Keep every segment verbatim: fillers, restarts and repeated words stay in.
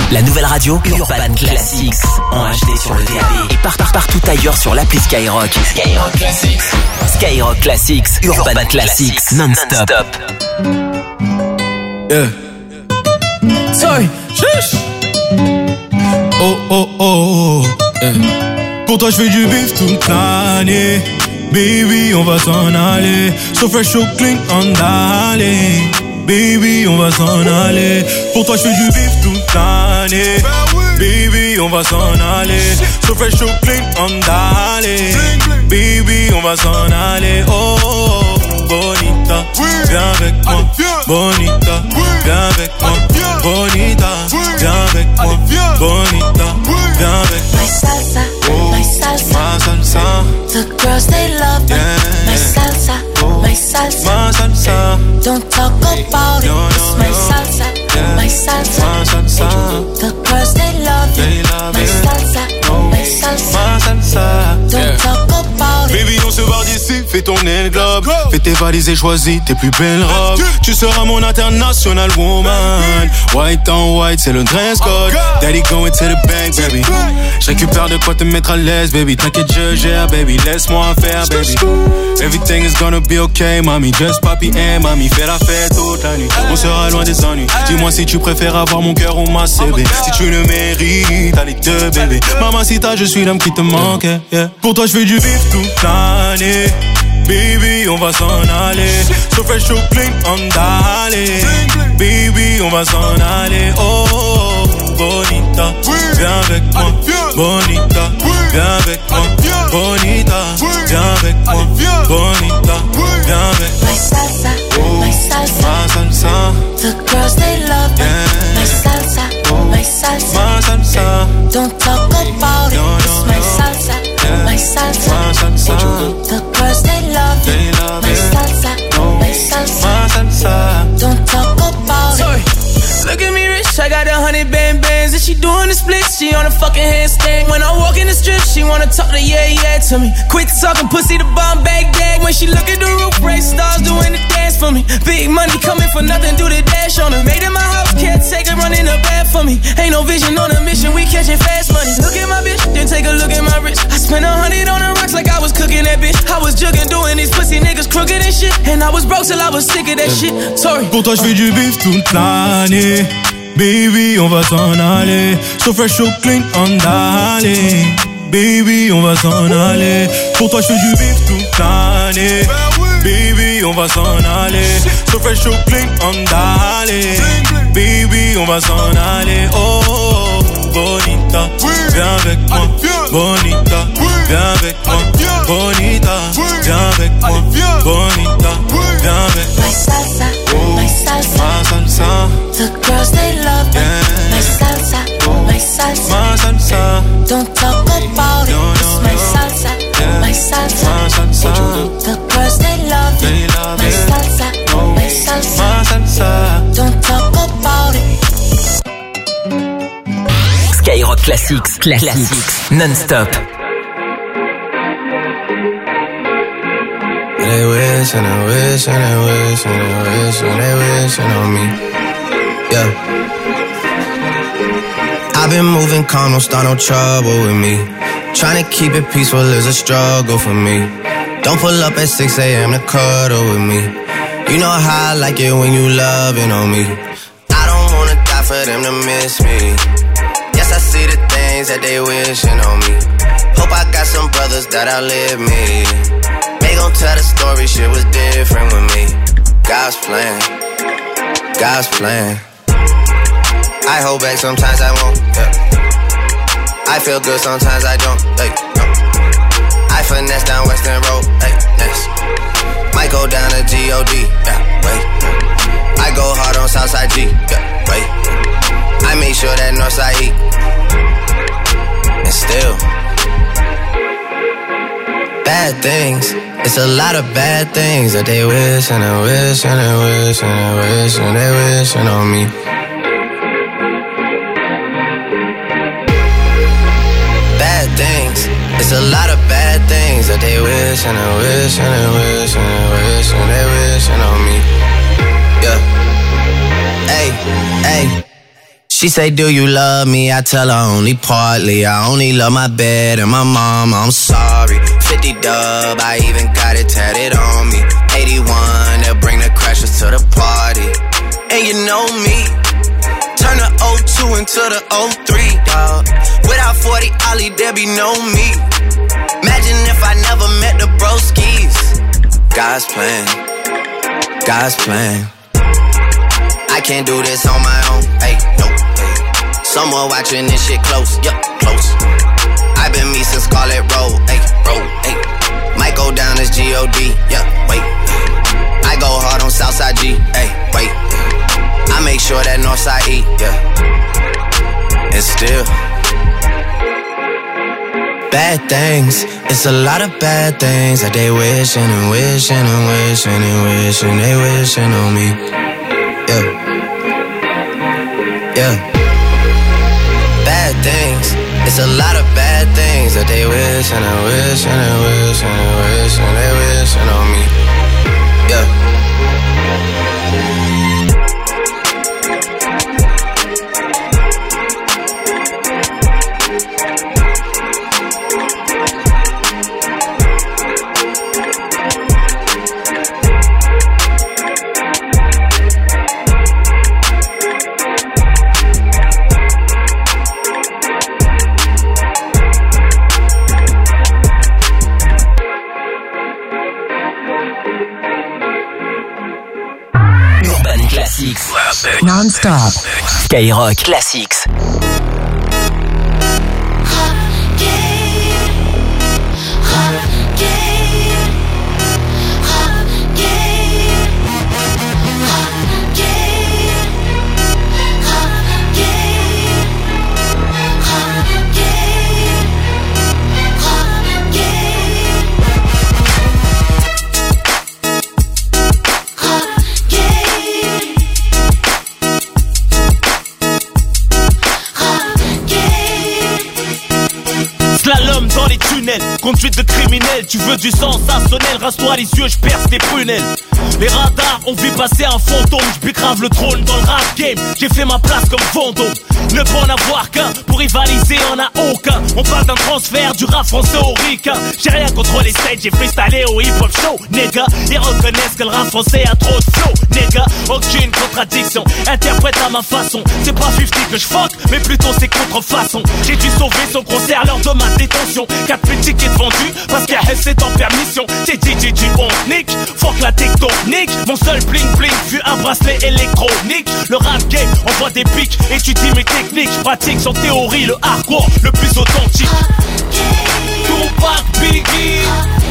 La nouvelle radio Urban Classics en H D sur le D A B et par, par, partout ailleurs sur l'appli Skyrock. Skyrock Classics. Skyrock Classics, Urban, Urban Classics, Classics non-stop. Yeah. Sorry. Shush. Oh oh oh. Yeah. Pour toi je fais du bif toute l'année. Baby, on va s'en aller. So fresh, so clean, on d'aller. Baby, on va s'en aller. Pour toi, je fais du bif toute l'année. Baby, on va s'en aller. So fresh, so clean, on d'aller. Baby, on va s'en aller. Oh, oh, bonita, viens avec moi. Bonita, viens avec moi. Bonita, viens avec moi. Bonita, viens avec moi. My salsa, oh, my salsa, my salsa. The girls they love that. Yeah. My salsa, oh, my salsa, my salsa. Don't talk about no, it. It's no, my no. salsa, yeah. my salsa, my salsa. The girls they love they it. Love my it. salsa, oh, my salsa, my salsa. Don't yeah. talk about it. Baby, on se barre d'ici, fais tourner le globe. Fais tes valises et choisis tes plus belles robes. Tu seras mon international woman. White on white, c'est le dress code. Daddy going to the bank, baby. Je récupère de quoi te mettre à l'aise, baby. T'inquiète, je gère, baby. Laisse-moi faire, baby. Everything is gonna be okay, mami. Just papi et mami. Fais la fête toute la nuit. On sera loin des ennuis. Dis-moi si tu préfères avoir mon cœur ou ma C B. Si tu le mérites, t'as les deux, bébé. Mamacita, je suis l'homme qui te manque, yeah. Pour toi, je fais du bif toute l'année. Baby, on va s'en aller. So fresh, so clean, on d'aller. Baby, on va s'en aller. Oh, oh, bonita, viens avec moi. Bonita, viens avec moi. Bonita, viens avec moi. Bonita, viens avec moi. My salsa, oh, my salsa, my salsa. The girls they love that. Yeah. My salsa, oh, my salsa, my salsa. Don't talk about it. No, no, it's my no. salsa, yeah. my salsa, my salsa. The girls they love they it. love my it. salsa, oh, my salsa, my salsa. Don't talk about Sorry. it. Look at me rich, I got a hundred band bands. And she doing the split, she on a fucking handstand. When I walk in the strip, she wanna talk to yeah, yeah to me. Quit talking pussy to bomb bag gag. When she look at the roof, race stars doing the dance for me. Big money coming for nothing, do the dash on her. Made in my house, can't take her running the bed for me. Ain't no vision on a mission, we catching fast money. Look at my bitch, then take a look at my wrist. I spent a hundred on the rocks like I was cooking that bitch. I was jugging, doing these pussy niggas crooked and shit. And I was broke till I was sick of that shit. Sorry. Pour toi, je fais du bif toute l'année. Baby, on va s'en aller. So fresh, so clean, on d'aller. Baby, on va s'en aller. Pour toi, je fais du bif toute l'année. Baby, on va s'en aller. So fresh, so clean, on d'aller. Baby, on va s'en aller. Oh, oh, bonita, viens avec moi. Bonita, viens avec moi. Bonita, viens avec moi. Bonita, viens avec moi. My salsa, oh, my salsa, my salsa. The girls they love that. Yeah. My salsa, oh, my salsa, my salsa. Don't talk about it. No, no, it's my no. salsa, yeah. my salsa, my salsa. The girls they love it. They love my it. salsa, oh, my salsa, my salsa. Don't talk about it. Skyrock Classics, Classics, non-stop. They wish and they wish and they wish and they wish and they wishing on me. Yeah. I've been moving calm, don't start no trouble with me. Trying to keep it peaceful is a struggle for me. Don't pull up at six a.m. to cuddle with me. You know how I like it when you loving on me. I don't wanna die for them to miss me. Yes, I see the things that they wishing on me. Hope I got some brothers that outlive me. They gon' tell the story, shit was different with me. God's plan, God's plan. I hold back, sometimes I won't, yeah. I feel good, sometimes I don't, hey, no. I finesse down Western Road, hey, next. Might go down to G O D, yeah, wait. I go hard on Southside G, yeah, wait. I make sure that Northside E. And still bad things. It's a lot of bad things that they wish and they wish and they wish and they wish and they wishing on me. Bad things. It's a lot of bad things that they wish and they wish and they wish and they wish and they wishing on me. Yeah. Hey, hey. She say, do you love me? I tell her only partly. I only love my bed and my mama, I'm sorry. fifty dub, I even got it tatted on me. eighty-one, they'll bring the crashers to the party. And you know me, turn the oh two into the oh three, dawg. Without forty Ollie, there be no me. Imagine if I never met the broskies. God's plan, God's plan. I can't do this on my own, hey, nope, hey. Someone watching this shit close, yup, close. I've been me since Scarlet Road, hey, road, hey. Might go down as G O D, yup, wait. I go hard on Southside G, hey, wait. I make sure that Northside eat, yeah. And still bad things, it's a lot of bad things that they wishing and wishing and wishing and wishing they wishing on me. Yeah, yeah. Bad things, it's a lot of bad things that they wishing and wishing and wishing and wishing they wishing on me. Yeah. Non-stop. Skyrock Classics. Conduite de criminel, tu veux du sensationnel, rase-toi les yeux, je perce tes prunelles. Les radars ont vu passer un fantôme, je grave le trône dans le rap game. J'ai fait ma place comme Vendôme. Ne peut en avoir qu'un, pour rivaliser en a aucun. On parle d'un transfert du rap français au ricain. J'ai rien contre les stages, j'ai freestylé au hip-hop show, nigga. Ils reconnaissent que le rap français a trop de flow, nigga. Aucune contradiction, interprète à ma façon. C'est pas cinquante que je fuck, mais plutôt c'est contrefaçon. J'ai dû sauver son concert lors de ma détention. Quatre petits tickets vendus, parce qu'à S c'est en permission. J'ai dit, j'ai dit, on nique, fuck la tectonique. Mon seul bling bling fut un bracelet électronique. Le rap game envoie des pics, étudie mes techniques. Pratique sans théorie le hardcore le plus authentique. Tupac, Biggie,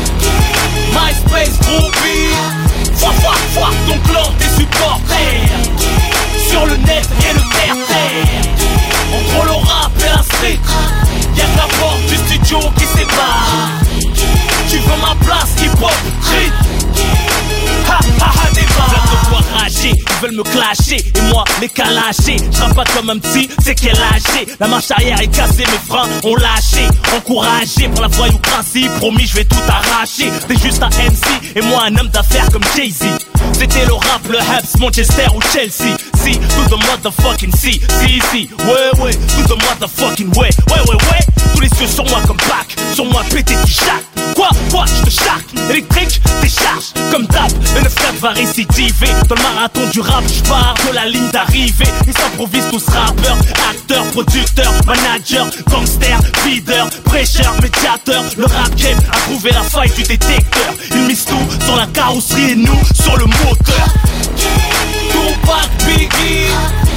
MySpace, Groupie. Foire, foire, foire ton clan, tes supporters. Sur le net et le terre-terre. Entre le rap et un street, y'a que la porte du studio qui sépare. Tu veux ma place, hip-hop, street. Ha ha ha, débat. Plein de voix rager, ils veulent me clasher et moi les calacher. J'rappe pas comme un petit, c'est qu'elle lâché. La marche arrière est cassée, mes freins ont lâché. Encouragé par la voyoucratie, promis je vais tout arracher. T'es juste un M C et moi un homme d'affaires comme Jay-Z. C'était le rap, le Habs, Manchester ou Chelsea. Si, to the motherfucking C, si, si, ouais, ouais, to the motherfucking way, ouais, ouais, ouais. Tous les yeux sur moi comme Pac, sur moi pété du chac. Quoi, quoi, je te charque, électrique, décharge, comme d'hab. Le neuf quatre va récidiver, dans le marathon du rap, je pars de la ligne d'arrivée. Ils s'improvisent tous rappeurs, acteurs, producteurs, managers, gangsters, leaders, prêcheurs, médiateurs. Le rap game a trouvé la faille du détecteur. Ils misent tout sur la carrosserie et nous sur le moteur. Tupac, Biggie,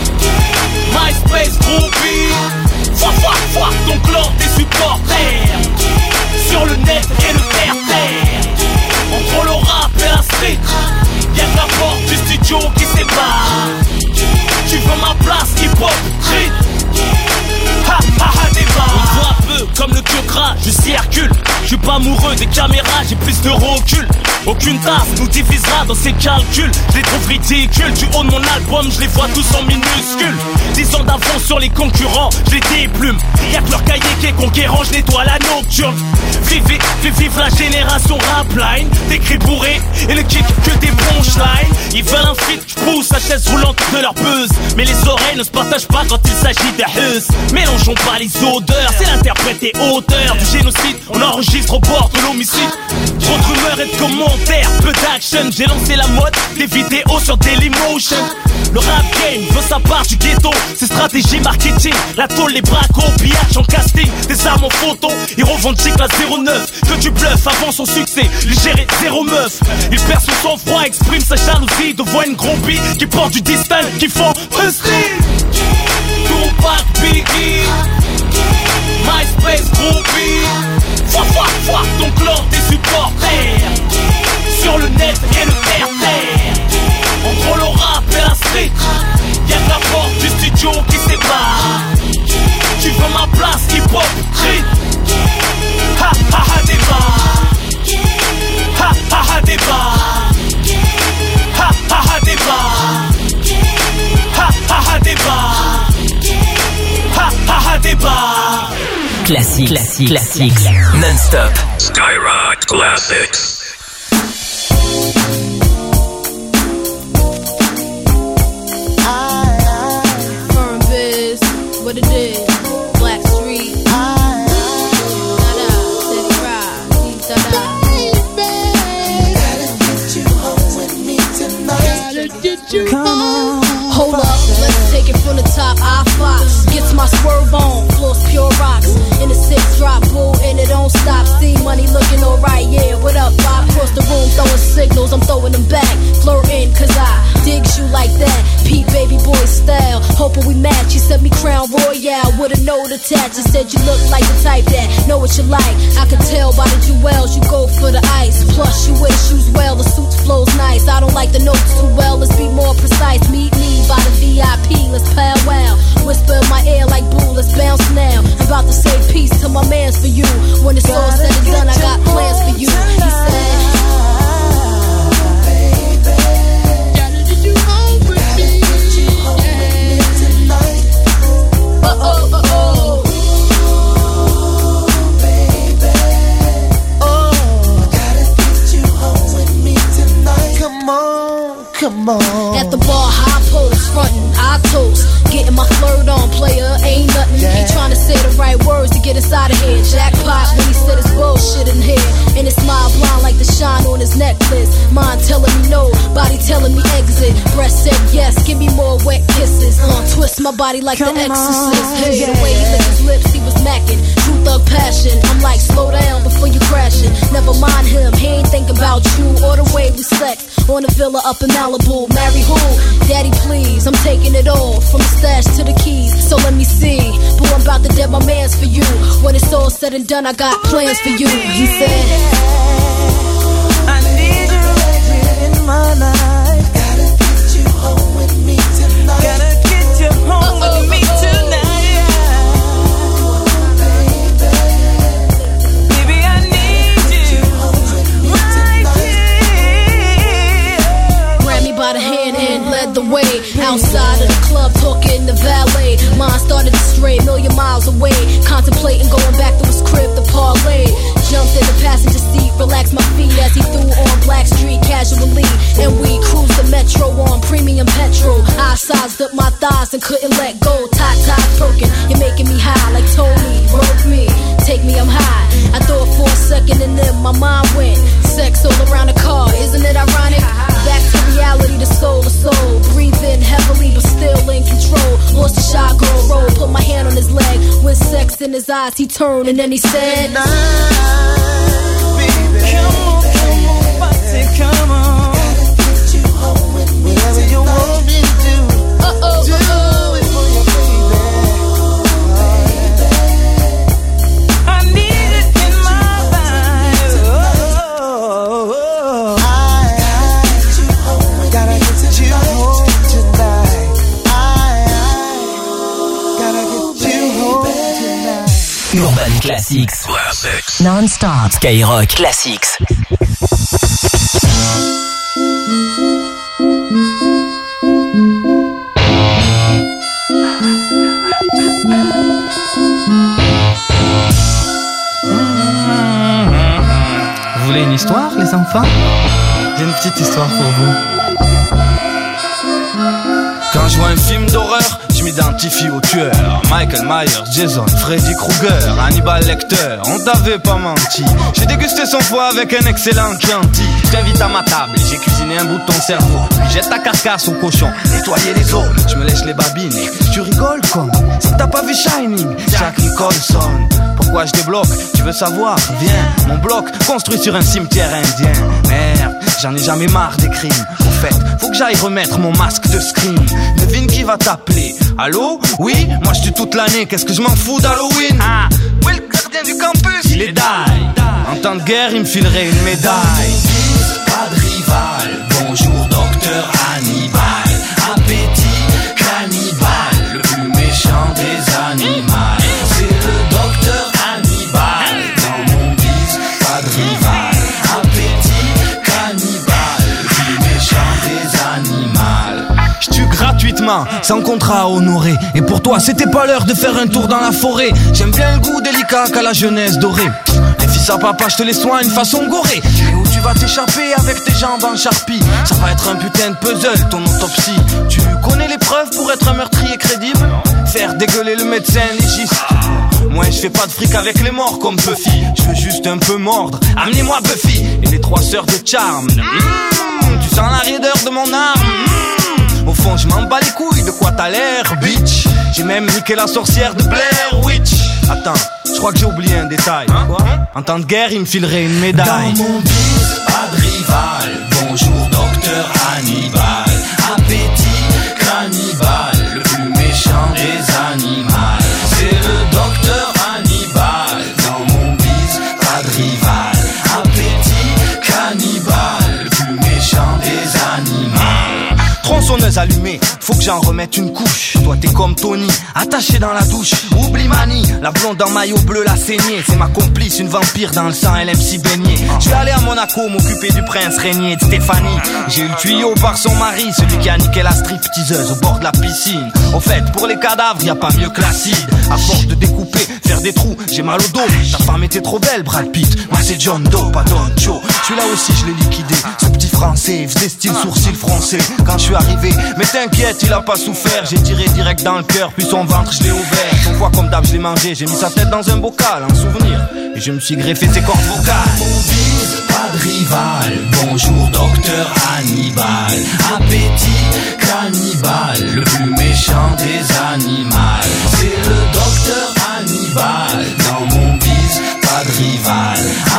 MySpace, Groupie. Foire, foire, foire ton clan, tes supporters. Sur le net et le terre-terre. Entre le rap et un street, y'a que la porte du studio qui sépare. Tu veux ma place, hip-hop, street. Ha ha ha, débat. On voit peu comme le queue gras, je circule. suis pas amoureux des caméras, j'ai plus de recul. Aucune tasse nous divisera dans ces calculs. Je les trouve ridicules, du haut de mon album, je les vois tous en minuscules. Dix ans d'avance sur les concurrents, je les déplume. Y'a que leur cahier qui est conquérant, je nettoie la nocturne. Vive, vive, vive la génération rapline. Des cris bourrés et le kick que des punchlines. Ils veulent un feat, je pousse la chaise roulante de leur buzz. Mais les oreilles ne se partagent pas quand il s'agit de hus. Mélangeons pas les odeurs, c'est l'interprète et auteur du génocide. On enregistre au bord de l'homicide. Trop de rumeurs et de commentaires, peu d'action. J'ai lancé la mode des vidéos sur Dailymotion. Le rap game veut sa part du ghetto. C'est stratégie marketing, la tôle, les bracos, pillage en casting, des armes en photo. Ils revendiquent la zéro neuf, que du bluff avant son succès. Il gérait zéro meuf. Il perd son sang-froid, exprime sa jalousie devant une groupie qui porte du distinct, qui font un style. Tupac, Biggie, MySpace, groupie. Foi, foi, foi, ton clan, tes supporters. Sur le net et le terre-terre. Entre le rap et la street, y'a que la porte du studio qui sépare. Tu veux ma place, hip-hop, street. Ha ha ha débat. Ha ha ha débat. Ha ha ha débat. Ha ha ha débat. Ha ha ha débat. Classique, classique, classique, non-stop. Skyrock Classics. What it is, Black Street. Da da, set fry, da da. Baby, gotta get you home with me tonight. Gotta get you home. Hold up, let's take it from the top. I Fox gets my swerve on, floors pure rocks. In the six drop, bull, and it don't stop. See money looking alright, yeah. What up, Bob? Across the room, throwing signals, I'm throwing them back. Flirting, cause I digs you like that. Pete baby boy style, hoping we match. You sent me Crown Royale with a note attached. You said you look like the type that know what you like. I can tell by the jewels you go for the ice. Plus you wear shoes well, the suit flows nice. I don't like the notes too well, let's be more precise. Meet me by the V I P, let's powwow. Whisper in my ear like boo, let's bounce now. I'm about to say peace to my mans for you. When it's all said and done, I got plans for you. He said oh, oh, oh. Baby. Oh. Gotta get you home with me tonight. Come on, come on. At the bar, high post, frontin', I toast. Getting my flirt on, player, ain't nothing. Yeah. He tryna say the right words to get us out of here. Jackpot when he said his bullshit in here. And his smile blind like the shine on his necklace. Mind telling me no, body telling me exit. Breast said yes, give me more wet kisses. Uh, twist my body like Come the exorcist. On, hey, yeah. The way he licked his lips, he was macking. True thug passion. I'm like, slow down before you crashing. Never mind him, he ain't think about you or the way we sex. On a villa up in Malibu. Marry who? Daddy, please. I'm taking it all from the stash to the keys. So let me see. Boo, I'm about to dead my mans for you. When it's all said and done, I got plans for you. He said, I need you right here in my life. Gotta get you home with me tonight. Gotta get you home Uh-oh. with me tonight. By the hand and led the way. Outside of the club, talking the valet. Mine started to stray a million miles away. Contemplating going back to his crib to parlay. Jumped in the passenger seat, relaxed my feet as he threw on Black Street casually. And we cruised the metro on premium petrol. I sized up my thighs and couldn't let go. Tie, tie, perking, you're making me high like Tony. Rope me, take me, I'm high. I thought for a second and then my mind went. Sex all around the car, isn't it ironic? Back to reality, the soul to soul. Breathing heavily, but still in control. Lost the shot, girl, roll. Put my hand on his leg. With sex in his eyes, he turned and then he said, nah, baby. Come on, come on, party, come on. Gotta get you home with me. Whatever you want me to do. Uh oh, do uh-oh. it for your baby. baby. I need it in my life. Oh, oh, oh. Gotta get you home tonight. I, I gotta get you home tonight. Urban Classics. Classics. Non-stop. Skyrock Classics. Vous voulez une histoire, les enfants? J'ai une petite histoire pour vous. Quand je vois un film d'horreur, je m'identifie au tueur. Michael Myers, Jason, Freddy Krueger, Hannibal Lecter, on t'avait pas menti. J'ai dégusté son foie avec un excellent Chianti. Je t'invite à ma table et j'ai cuisiné un bout de ton cerveau. Puis jette ta carcasse au cochon, nettoyer les os. Je me lèche les babines et tu rigoles comme si t'as pas vu Shining, Jack Nicholson. Pourquoi je débloque? Tu veux savoir? Viens, mon bloc construit sur un cimetière indien. Merde, j'en ai jamais marre des crimes. Au fait, faut que j'aille remettre mon masque de scream. Devine qui va t'appeler? Allô? Oui? Moi je tue toute l'année, qu'est-ce que je m'en fous d'Halloween? Ah, où est le gardien du campus? Il est die. En temps de guerre, il me filerait une médaille. Pas de rival, bonjour docteur Hannibal. Appétit cannibale, le plus méchant des animaux. C'est le docteur Hannibal, dans mon bise, pas de rival. Appétit cannibale, le plus méchant des animaux. Je tue gratuitement, sans contrat à honorer. Et pour toi, c'était pas l'heure de faire un tour dans la forêt. J'aime bien le goût délicat qu'a la jeunesse dorée. Les fils à papa, je te les soigne façon gorée. Et où tu vas t'échapper avec tes jambes en charpie? Ça va être un putain de puzzle, ton autopsie. Tu connais les preuves pour être un meurtrier crédible? Faire dégueuler le médecin légiste. Moi je fais pas de fric avec les morts comme Buffy. Je veux juste un peu mordre, amenez-moi Buffy et les trois sœurs de Charme. Mmh, tu sens la raideur de mon arme. Mmh, au fond je m'en bats les couilles de quoi t'as l'air, bitch. J'ai même niqué la sorcière de Blair Witch. Attends, je crois que j'ai oublié un détail. Quoi? En temps de guerre il me filerait une médaille. Dans mon bise, pas de rival. Bonjour docteur Hannibal. Appétit cannibale, le plus méchant des animaux. C'est le docteur Hannibal. Dans mon bise, pas de rival. Appétit cannibale, le plus méchant des animaux. Tronçonneuse allumée, faut que j'en remette une couche. Toi t'es comme Tony, attaché dans la douche. Oublie Mani, la blonde en maillot bleu, la saignée. C'est ma complice, une vampire dans le sang, elle aime s'y baigner. Je vais aller à Monaco m'occuper du prince régné de Stéphanie. J'ai eu le tuyau par son mari, celui qui a niqué la stripteaseuse au bord de la piscine. Au fait, pour les cadavres, y a pas mieux que l'acide. À force de découper, faire des trous, j'ai mal au dos. Ta femme était trop belle, Brad Pitt. Moi c'est John Doe, pas Don Joe. Celui-là aussi je l'ai liquidé, ce petit français faisait style sourcil français. Quand je suis arrivé, mais t'inquiète, il a pas souffert. J'ai tiré direct dans le cœur, puis son ventre je l'ai ouvert. Son foie comme d'hab je l'ai mangé, j'ai mis sa tête dans un bocal, un souvenir. Et je me suis greffé ses cordes vocales. Mon bise, pas de rival. Bonjour docteur Hannibal. Appétit cannibale, le plus méchant des animaux. C'est le docteur Hannibal. Dans mon bise, pas de rival.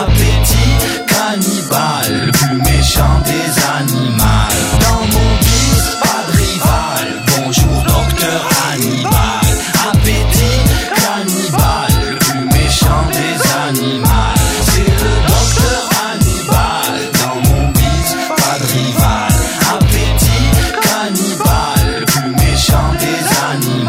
Appétit cannibale, le plus méchant des animaux. Dans mon bise, pas de rival. Bonjour docteur Hannibal. Appétit cannibale, le plus méchant des animaux. C'est le docteur Hannibal. Dans mon bise, pas de rival. Appétit cannibale, le plus méchant des animaux.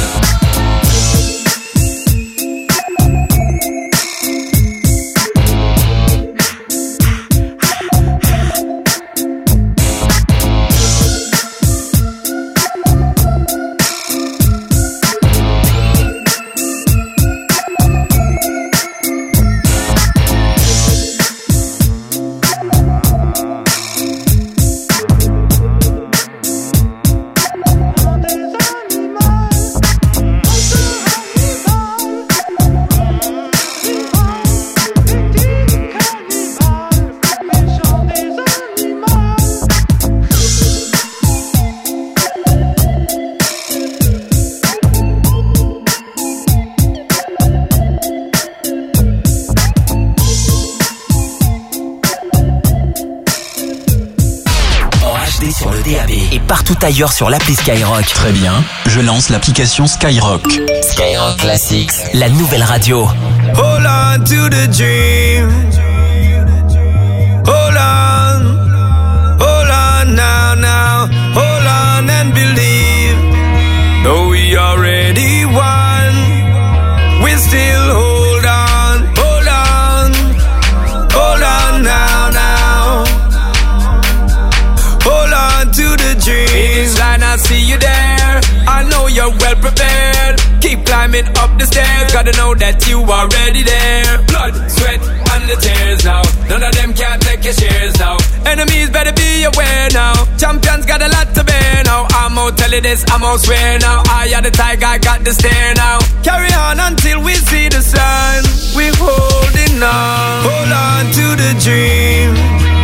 Partout ailleurs sur l'appli Skyrock. Très bien, je lance l'application Skyrock. Skyrock Classics, la nouvelle radio. Hold on to the dream. Hold on. Hold on now, now. Hold on and believe. Though we already won, we still hold better know that you are already there. Blood, sweat, and the tears now. None of them can take your shares now. Enemies better be aware now. Champions got a lot to bear now. I'm out tell you this, I'm out swear now. I am the tiger, I got the stare now. Carry on until we see the sun. We holding on. Hold on to the dream.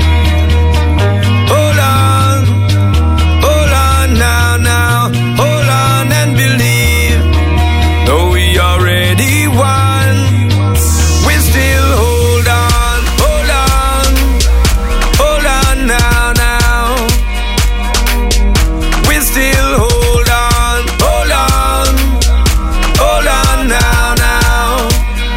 Hold on. Hold on now, now. Hold on and believe. Though we already won, we still hold on. Hold on. Hold on now, now. We still hold on. Hold on. Hold on now, now.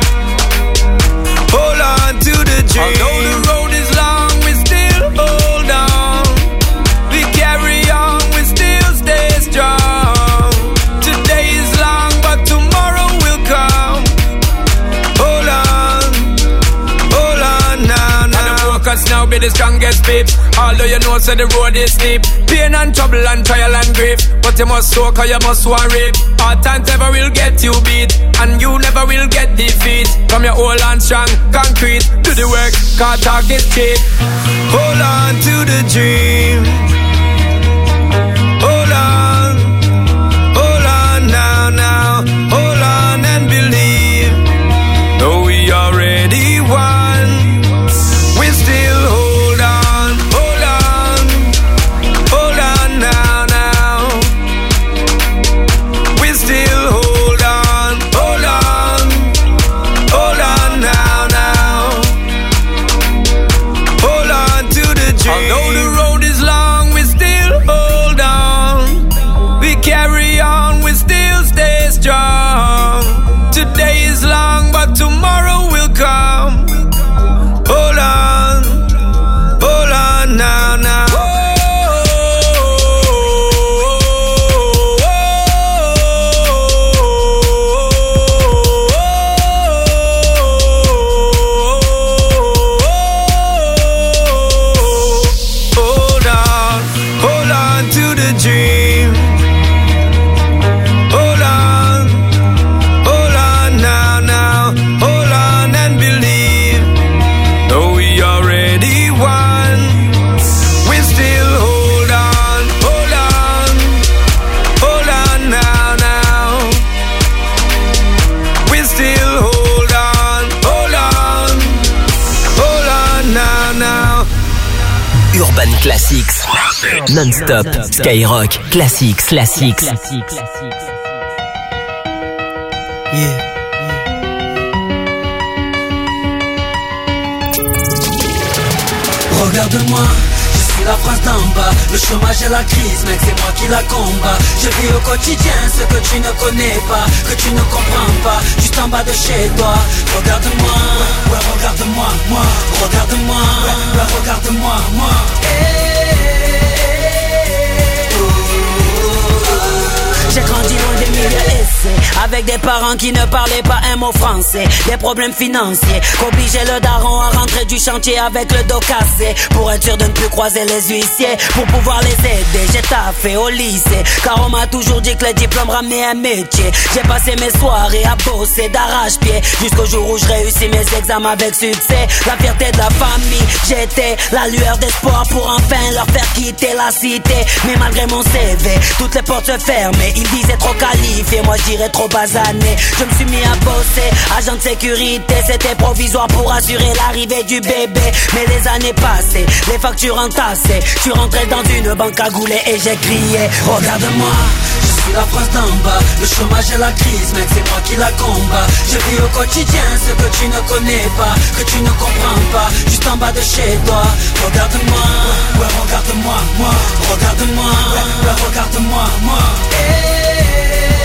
Hold on to the dream. Although the road is long, we still hold on. We carry on, we still stay strong. Today is long, but tomorrow will come. Hold on, hold on now, now. And the focus now be the strongest peeps. Although you know so the road is steep. Pain and trouble and trial and grief. But you must soak or you must want rape. Hard times never will get you beat. And you never will get defeat. From your old and strong concrete. Do the work, cause talk is cheap. Hold on to the dream. Hold on. Hold on now, now. Hold on and believe. Though we already won, we still hold on. Hold on. Hold on now, now. We still hold on. Hold on. Hold on now, now. Hold on to the dream. Although the road is long, we still hold on. We carry on, we still stay strong. Today is long, but tomorrow will come. Hold on. Hold on now, now. Hold on, hold on to the dream. Hold on, hold on now, now. Hold on and believe. Though we already won, we still hold on. Hold on, hold on now, now. We still hold on. Hold on, hold on now, now. Urban Classics. Non-stop. Skyrock. Classics. Classics. Yeah. Regarde-moi, je suis la France d'en bas. Le chômage et la crise, mec, c'est moi qui la combat. Je vis au quotidien ce que tu ne connais pas, que tu ne comprends pas, juste en bas de chez toi. Regarde-moi, ouais, regarde-moi, moi. Regarde-moi, ouais, ouais, regarde-moi, moi. J'ai grandi loin des milieux aisés, avec des parents qui ne parlaient pas un mot français. Des problèmes financiers, qu'obligeaient le daron à rentrer du chantier avec le dos cassé. Pour être sûr de ne plus croiser les huissiers, pour pouvoir les aider, j'ai taffé au lycée. Car on m'a toujours dit que les diplômes ramenaient un métier. J'ai passé mes soirées à bosser d'arrache-pied, jusqu'au jour où je réussis mes examens avec succès. La fierté de la famille, j'étais la lueur d'espoir pour enfin leur faire quitter la cité. Mais malgré mon C V, toutes les portes se fermaient. Ils disaient trop qualifié, moi je dirais trop basané. Je me suis mis à bosser, agent de sécurité. C'était provisoire pour assurer l'arrivée du bébé. Mais les années passées, les factures entassées, je suis rentré dans une banque à goulet et j'ai crié: regarde-moi, je suis la France d'en bas. Le chômage et la crise, mec, c'est moi qui la combat. Je vis au quotidien ce que tu ne connais pas, que tu ne comprends pas, juste en bas de chez toi. Regarde-moi, ouais, regarde-moi, moi. Regarde-moi, ouais, ouais, regarde-moi, moi. Hey.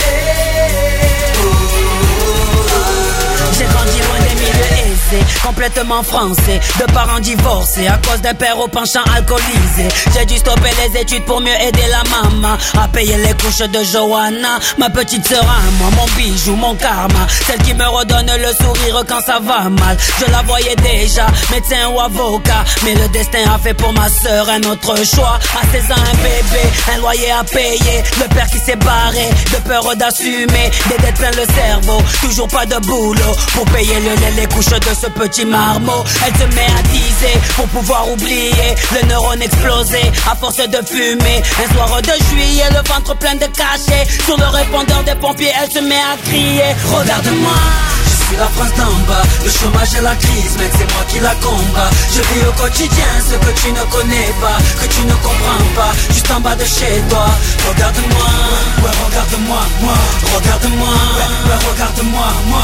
J'ai grandi loin des milieux aisés, complètement parfaitement français, de parents divorcés à cause d'un père au penchant alcoolisé. J'ai dû stopper les études pour mieux aider la maman à payer les couches de Johanna, ma petite sœur à moi, mon bijou, mon karma, celle qui me redonne le sourire quand ça va mal. Je la voyais déjà, médecin ou avocat, mais le destin a fait pour ma sœur un autre choix. À seize ans un bébé, un loyer à payer, le père qui s'est barré, de peur d'assumer, des dettes plein le cerveau, toujours pas de boulot pour payer le lait, les couches de ce petit marmot. Elle se met à teaser pour pouvoir oublier, le neurone explosé à force de fumer. Un soir de juillet, le ventre plein de cachets, sur le répondeur des pompiers, elle se met à crier. Regarde-moi, je suis la France d'en bas, le chômage et la crise, mec, c'est moi qui la combat. Je vis au quotidien ce que tu ne connais pas, que tu ne comprends pas, juste en bas de chez toi. Regarde-moi, ouais, regarde-moi, moi, regarde-moi, ouais, ouais, regarde-moi, moi.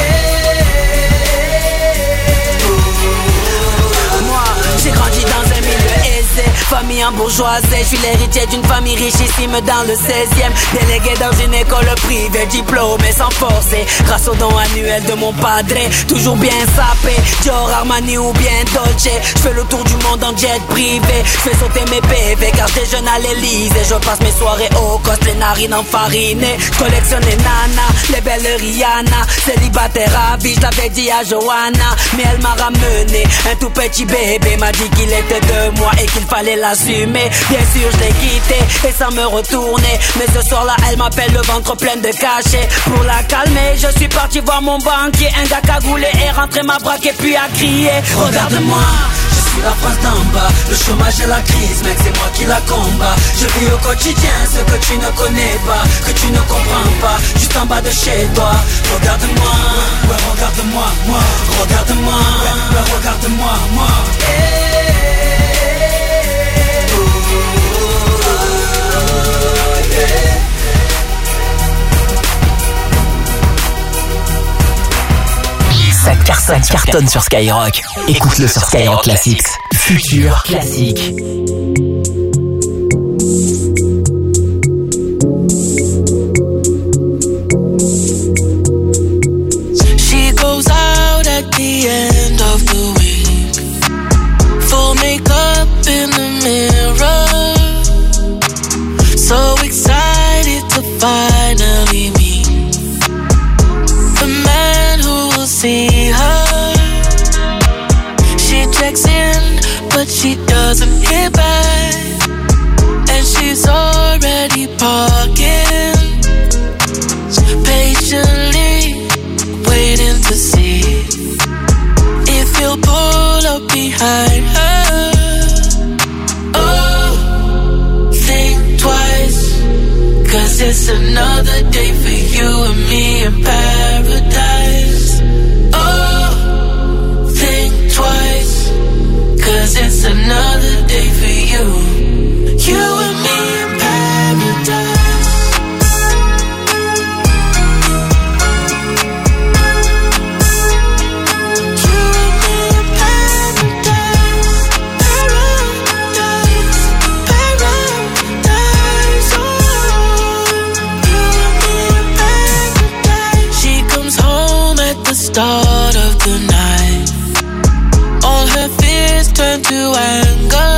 Moi, j'ai grandi dans un milieu aisé, famille en bourgeoisie. Je suis l'héritier d'une famille richissime dans le seizième, délégué dans une école privée, diplômé sans forcer, grâce au don annuel de mon padre. Toujours bien sapé, Dior, Armani ou bien Dolce. Je fais le tour du monde en jet privé, je fais sauter mes P V car je déjeune à l'Elysée. Je passe mes soirées au coste, les narines enfarinées. Je collectionne les nanas, les belles Rihanna, célibataire à vie, je l'avais dit à Johanna, mais elle m'a ramené un tout petit bébé, m'a dit qu'il était de moi et qu'il fallait l'assumer. Bien sûr je l'ai quitté et sans me retourner, mais ce soir-là elle m'appelle le ventre plein de cachets. Pour la calmer je suis parti voir mon banquier, un gars cagoulé est rentré m'a braqué puis a crié. Regarde-moi, je suis la France d'en bas, le chômage et la crise, mec, c'est moi qui la combat. Je vis au quotidien ce que tu ne connais pas, que tu ne comprends pas, juste en bas de chez toi. Regarde-moi, ouais, regarde-moi, moi, regarde-moi, ouais, ouais, regarde-moi, moi. Ça cartonne, ça cartonne sur Skyrock. Écoute-le sur Skyrock Classics. Futur classique. She goes out at the end of the week, full makeup in the mirror, so excited to finally meet the man who will see her. She checks in, but she doesn't hear back, and she's already parking, patiently waiting to see if he'll pull up behind her. Oh, think twice, cause it's another day for you and me in paradise. Oh, think twice, cause it's another day for you, you and me in paradise. Start of the night, all her fears turn to anger.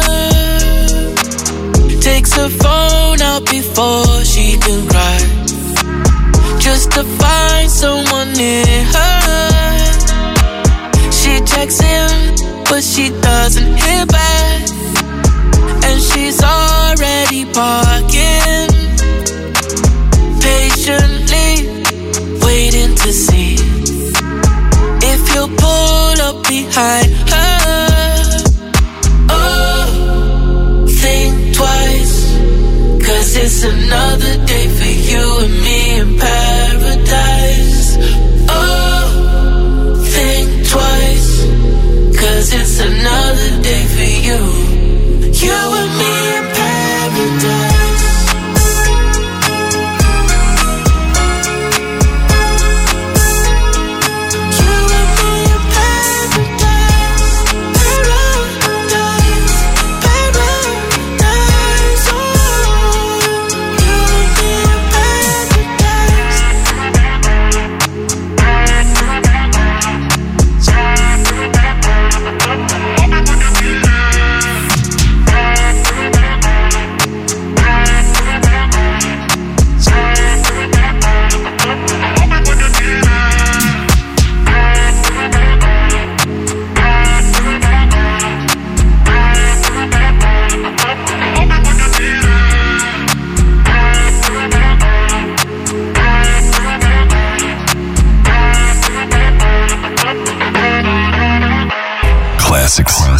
Takes her phone out before she can cry, just to find someone near her. She checks in, but she doesn't hear back, and she's already parking, patiently waiting to see if he'll pull up behind her. Oh, think twice, cause it's another day for you and me in paradise. Oh, think twice, cause it's another day for you, you and me in paradise.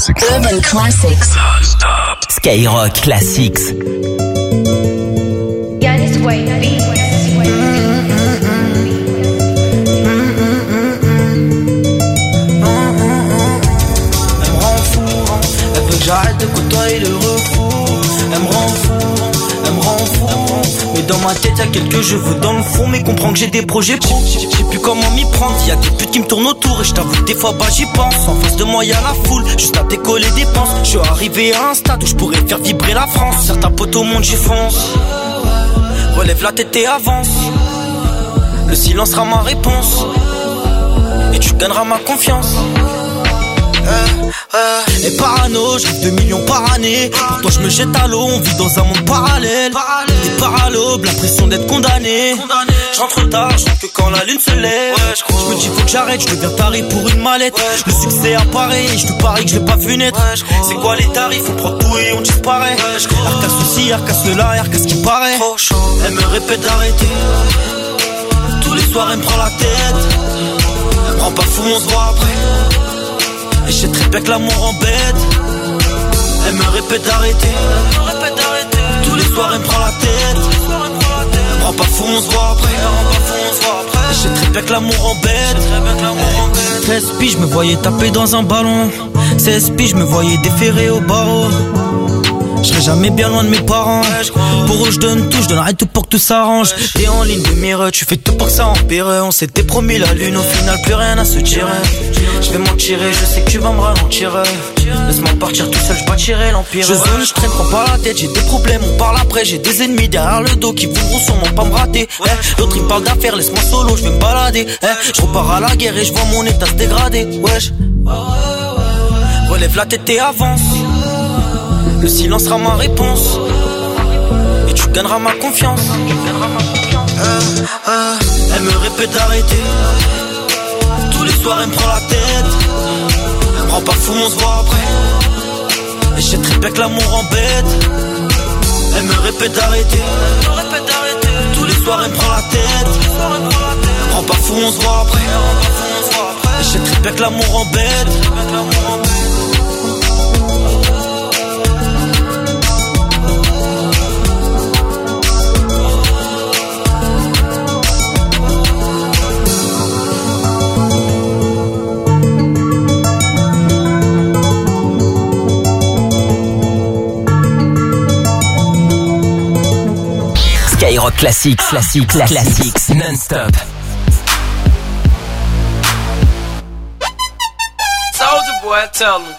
Classics. Urban Classics. Skyrock Classics. Yannis Way Beats. J'arrête de côtoyer le refou. Elle me rend fou, elle me rend fou. Mais dans ma tête y'a quelques cheveux dans le fond. Mais comprends que j'ai des projets pro. J'ai plus comment m'y prendre. Y'a des putes qui me tournent autour. Et je t'avoue que des fois bah j'y pense. En face de moi y'a la foule, juste à décoller des penses. Je suis arrivé à un stade où je pourrais faire vibrer la France. Certains potes au monde j'y fonce. Relève la tête et avance. Le silence sera ma réponse. Et tu gagneras ma confiance. Euh, euh, et parano, je rêve de millions par année. Pour toi je me jette à l'eau, on vit dans un monde parallèle. Des paralobes, l'impression d'être condamné. Je rentre tard, je rentre que quand la lune se lève. Je me dis faut que j'arrête, je deviens taré pour une mallette. Le succès apparaît, et je te parie que je l'ai pas vu naître. C'est quoi les tarifs, on prend tout et on disparaît. Arcasse ceci, arcasse cela, arcasse qui paraît. Elle me répète d'arrêter. Tous les soirs elle me prend la tête. Elle me rend pas fou, on se voit après. Et je sais très bien que l'amour embête. Elle me répète d'arrêter. Tous les soirs elle me prend la tête. Elle me rend pas fou, on se voit après. Et je sais très bien que l'amour embête. treize piges, je me voyais taper dans un ballon. seize piges, je me voyais déférer au barreau. Je serai jamais bien loin de mes parents. Pour eux je donne tout, je donnerai tout pour que tout s'arrange. T'es en ligne de mire, tu fais tout pour que ça empire. On s'était promis la lune, au final plus rien à se tirer. Je vais m'en tirer, je sais que tu vas me ralentir. Laisse-moi partir tout seul, je bâtirai l'empire. Je zone, je traîne, prends pas la tête. J'ai des problèmes, on parle après. J'ai des ennemis derrière le dos qui voudront sûrement pas me rater. eh, L'autre il me parle d'affaires, laisse-moi solo, je vais me balader. eh, Je repars à la guerre et je vois mon état se dégrader. Wesh, relève la tête et avance. Le silence sera ma réponse. Et tu gagneras ma confiance. euh, euh, Elle me répète d'arrêter. Tous les soirs elle me prend la tête. Elle me rend pas fou, on se voit après. Et je sais très bien que l'amour embête. Elle me répète d'arrêter. Tous les soirs elle me prend la tête. Elle me rend pas fou, on se voit après. Et je sais très bien que l'amour embête. Skyrock Classics, classique, classics, non-stop. Soldier boy, tell me.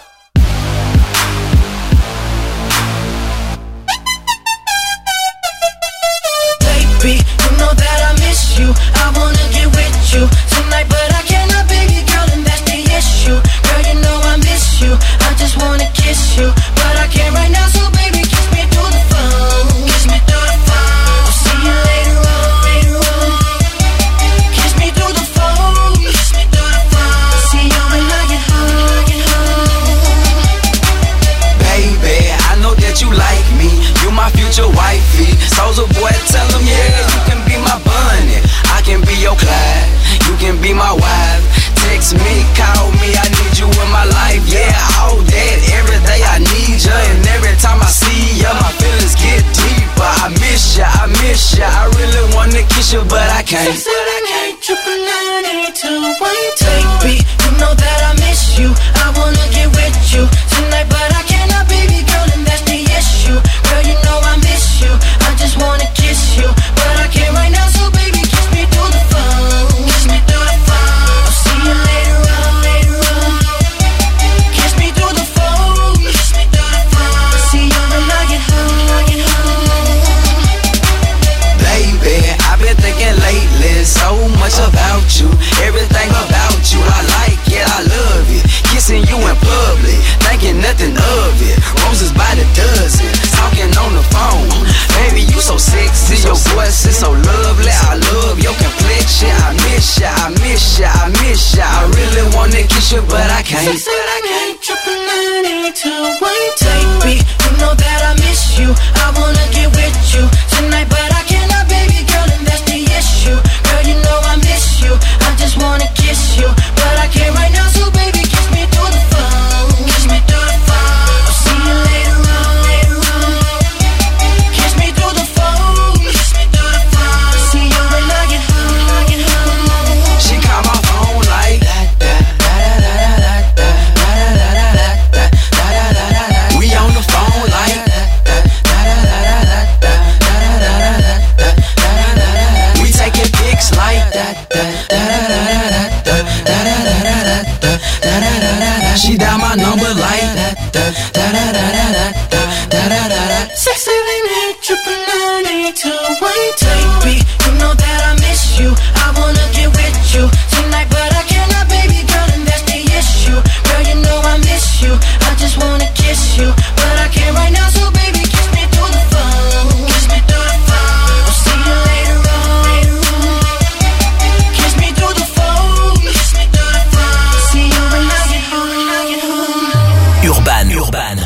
Baby, you know that I miss you. I wanna get with you tonight, but I cannot, baby girl, and that's the issue. Girl, you know I miss you. I just wanna kiss you, but I can't right now, so baby, kiss me through the phone. Kiss me through the phone. I'll see you later on, later on. Kiss me through the phone. Kiss me through the phone. See you when I get home, get home. Baby, I know that you like me. You my future wifey. Soulja boy, tell him, yeah, you can be my bunny. I can be your Clyde. You can be my wife. Text me, call me, I need you in my life. Yeah, all that, every day I need you. And every time I see you, my feelings get deeper. I miss you, I miss you. I really wanna kiss you, but I can't. Six, seven, eight, triple nine, eight, two, one, baby, you know that I miss you. I wanna get with you tonight, but I cannot, baby girl, and that's the issue. Girl, you know I miss you. I just wanna kiss you, but I can't right now, so baby, kiss me through the phone. Kiss me through the phone. I'll see you later on, later on. Kiss me through the phone. Kiss me through the phone. See you when I get home, I get home. Baby, I've been thinking lately so much about you. Everything about you, I like it, I love it. Kissing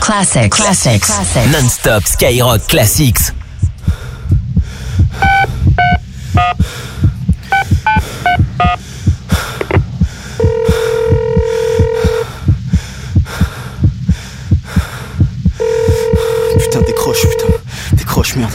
Classics. Classics. Classics. Non-stop Skyrock Classics. Putain, décroche, putain. Décroche, merde.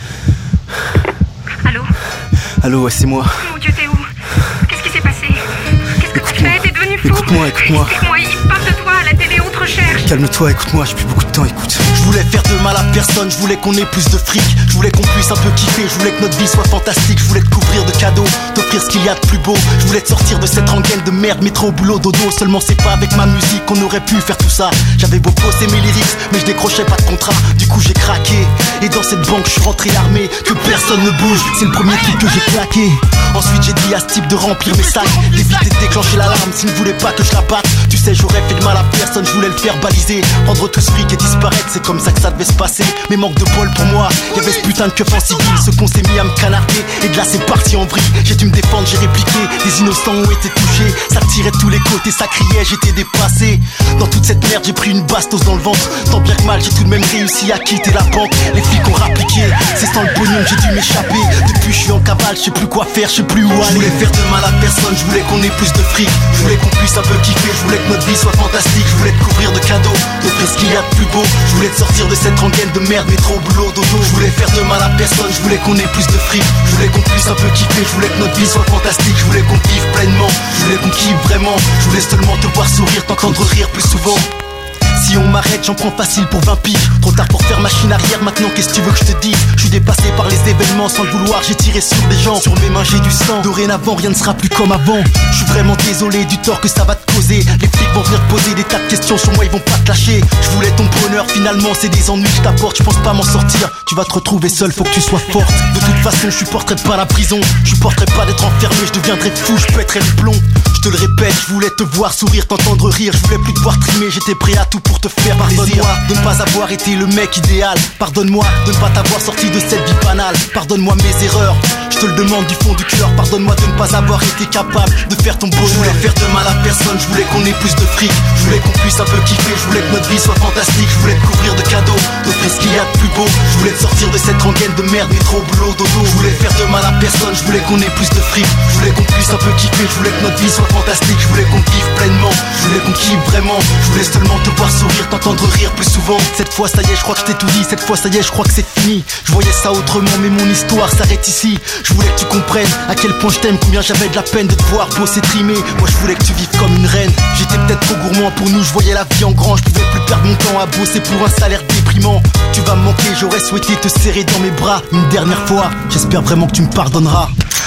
Allô? Allô, ouais, c'est moi. Mon Dieu, t'es où? Qu'est-ce qui s'est passé? Qu'est-ce que tu fais? T'es devenu fou? Écoute-moi, écoute-moi. Explique-moi, il parle de toi, à la télé, on te recherche. Calme-toi, écoute-moi, j'ai plus beaucoup de temps, écoute. Je voulais faire de mal à personne, je voulais qu'on ait plus de fric. Je voulais qu'on puisse un peu kiffer, je voulais que notre vie soit fantastique. Je voulais te couvrir de cadeaux, t'offrir ce qu'il y a de plus beau. Je voulais te sortir de cette rengaine de merde, métro au boulot, dodo. Seulement c'est pas avec ma musique qu'on aurait pu faire tout ça. J'avais beau bosser mes lyrics, mais je décrochais pas de contrat. Du coup j'ai craqué, et dans cette banque je suis rentré armé. Que personne ne bouge, c'est le premier truc que j'ai claqué. Ensuite j'ai dit à ce type de remplir mes sacs, d'éviter de déclencher l'alarme s'il ne voulait pas que je la batte. Tu sais j'aurais fait de mal à personne, je voulais le faire baliser. Prendre tout ce fric et disparaître, c'est comme ça que ça devait se passer. Mais manque de bol pour moi, y'avait ce putain de keuf en civil. Ce qu'on s'est mis à me canarder, et de là c'est parti en vrille. J'ai dû me défendre, j'ai répliqué, des innocents ont été touchés. Ça tirait de tous les côtés, ça criait, j'étais dépassé. Dans toute cette merde j'ai pris une bastos dans le ventre. Tant bien que mal j'ai tout de même réussi à quitter la banque. Les flics ont rappliqué, c'est sans le pognon que j'ai dû m'échapper. Depuis je suis en cavale, je sais plus quoi faire, je sais plus où aller. Je voulais faire de mal à personne, je voulais qu'on ait plus de fric. Je voulais qu'on puisse un peu kiffer, je voulais que notre vie soit fantastique. Je voulais te couvrir de cadeaux, t'offrir ce qu'il y a de plus beau. Je voulais te sortir de cette rengaine de merde, métro au boulot, dodo. Je voulais faire de mal à personne, je voulais qu'on ait plus de fric. Je voulais qu'on puisse un peu kiffer, je voulais que notre vie soit fantastique. Je voulais qu'on vive pleinement, je voulais qu'on kiffe vraiment. Je voulais seulement te voir sourire, t'entendre rire plus souvent. Si on m'arrête, j'en prends facile pour vingt piges. Trop tard pour faire machine arrière, maintenant qu'est-ce que tu veux que je te dise? Je suis dépassé par les événements, sans le vouloir, j'ai tiré sur des gens. Sur mes mains j'ai du sang, dorénavant rien ne sera plus comme avant. Je suis vraiment désolé du tort que ça va te causer. Les flics vont venir te poser des tas de questions sur moi, ils vont pas te lâcher. Je voulais ton bonheur, finalement c'est des ennuis que je t'apporte. Je pense pas m'en sortir, tu vas te retrouver seul, faut que tu sois forte. De toute façon je supporterai pas la prison, je supporterai pas d'être enfermé, je deviendrai fou, je pèterai le plomb. Je te le répète, je voulais te voir sourire, t'entendre rire. Je voulais plus te voir trimer, j'étais prêt à tout pour te faire plaisir. Pardonne-moi de ne pas avoir été le mec idéal. Pardonne-moi de ne pas t'avoir sorti de cette vie banale. Pardonne-moi mes erreurs, je te le demande du fond du cœur. Pardonne-moi de ne pas avoir été capable de faire ton bonheur. Je voulais faire de mal à personne, je voulais qu'on ait plus de fric. Je voulais qu'on puisse un peu kiffer, je voulais que notre vie soit fantastique. Je voulais te couvrir de cadeaux, t'offrir ce qu'il y a de plus beau. Je voulais te sortir de cette rengaine de merde, métro, boulot, dodo. Je voulais faire de mal à personne, je voulais qu'on ait plus de fric. Je voulais qu'on puisse un peu kiffer, je voulais que notre vie soit fantastique. Je voulais qu'on vive pleinement, je voulais qu'on kiffe vraiment. Je voulais seulement te voir sourire, t'entendre rire plus souvent. Cette fois ça y est, je crois que je t'ai tout dit. Cette fois ça y est, je crois que c'est fini. Je voyais ça autrement, mais mon histoire s'arrête ici. Je voulais que tu comprennes à quel point je t'aime, combien j'avais de la peine de te voir bosser, trimer. Moi je voulais que tu vives comme une reine. J'étais peut-être trop gourmand pour nous, je voyais la vie en grand. Je pouvais plus perdre mon temps à bosser pour un salaire déprimant. Tu vas me manquer, j'aurais souhaité te serrer dans mes bras une dernière fois. J'espère vraiment que tu me pardonneras.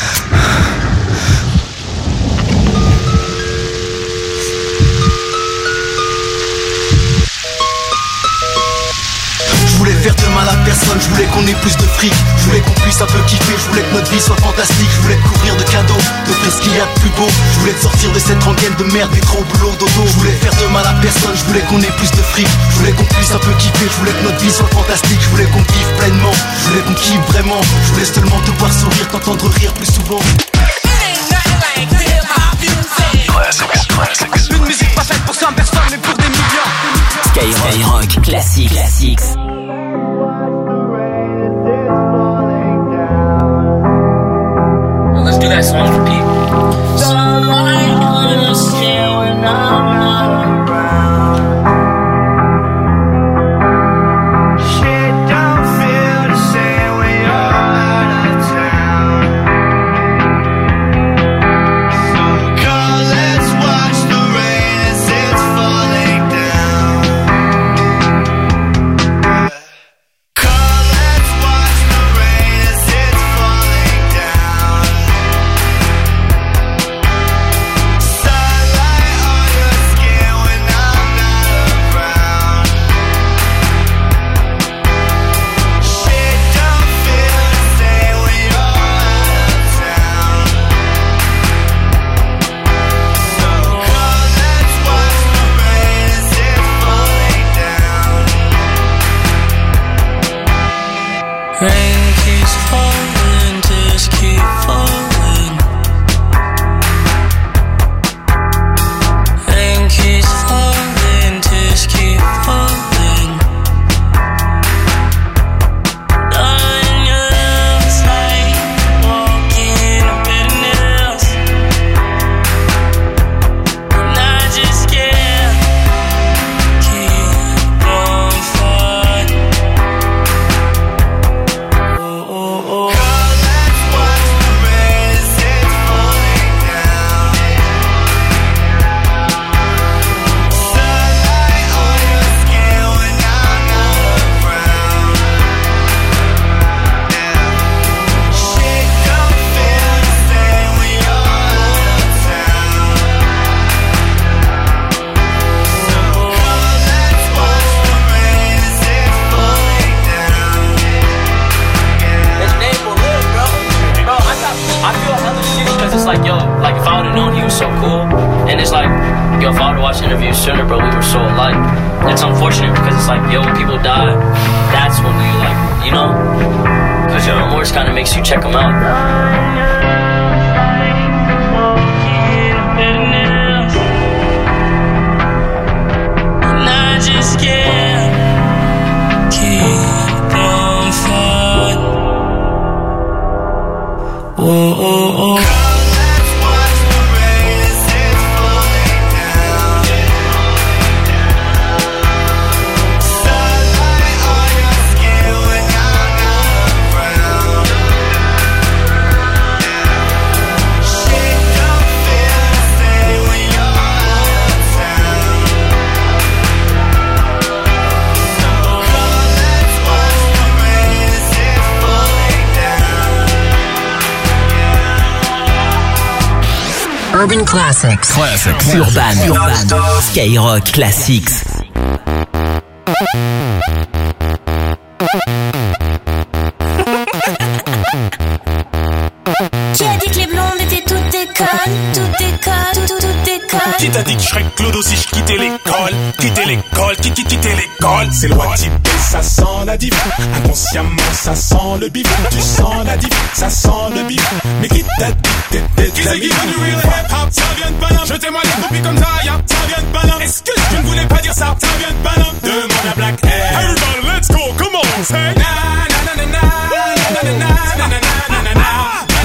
Je voulais faire de mal à personne, je voulais qu'on ait plus de fric. Je voulais qu'on puisse un peu kiffer, je voulais que notre vie soit fantastique. Je voulais te couvrir de cadeaux, t'offrir ce qu'il y a de plus beau. Je voulais te sortir de cette rengaine de merde, métro, boulot, dodo. Je voulais faire de mal à personne, je voulais qu'on ait plus de fric. Je voulais qu'on puisse un peu kiffer, je voulais que notre vie soit fantastique. Je voulais qu'on vive pleinement, je voulais qu'on kiffe vraiment. Je voulais seulement te voir sourire, t'entendre rire plus souvent. Classics, classics. Une musique pas faite pour cent personnes mais pour des millions. Skyrock, Skyrock, classique, classique. Well, let's do that song for people. Someone understand when I'm not around. Shit don't feel the same when you're out of town. So come, let's watch the rain as it's falling down. Come, let's watch the rain as it's falling down. Sunlight on your skin when out the shit because it's like, yo, like if I would've known he was so cool, and it's like, yo, if I would've watched interviews sooner, bro, we were so alike. It's unfortunate because it's like, yo, when people die, that's when you like, you know, because your remorse kind of makes you check them out. And I just can't keep on fighting. Whoa, oh, oh. Urban Classics. Classics. Urban. Urban. Skyrock Classics. Qui a dit que les blondes étaient toutes des connes, toutes des connes, toutes, toutes des connes? Qui t'a dit que je serais Clodo si je quittais l'école? Quitter l'école, qui qui quitter l'école? C'est loi type B, ça sent la diff. Inconsciemment, ça sent le bif. Tu sens la diff, ça sent le bif. Mais qui t'a dit que t'étais de la vie? Du real hip-hop, ça vient de Paname. Jetez-moi les copies comme ça, ya, ça vient de Paname. Est-ce que je ne voulais pas dire ça? Ça vient de Paname. Demande à Black Air. Everybody, let's go, come on, say. Na na na na na na na na na na na na na.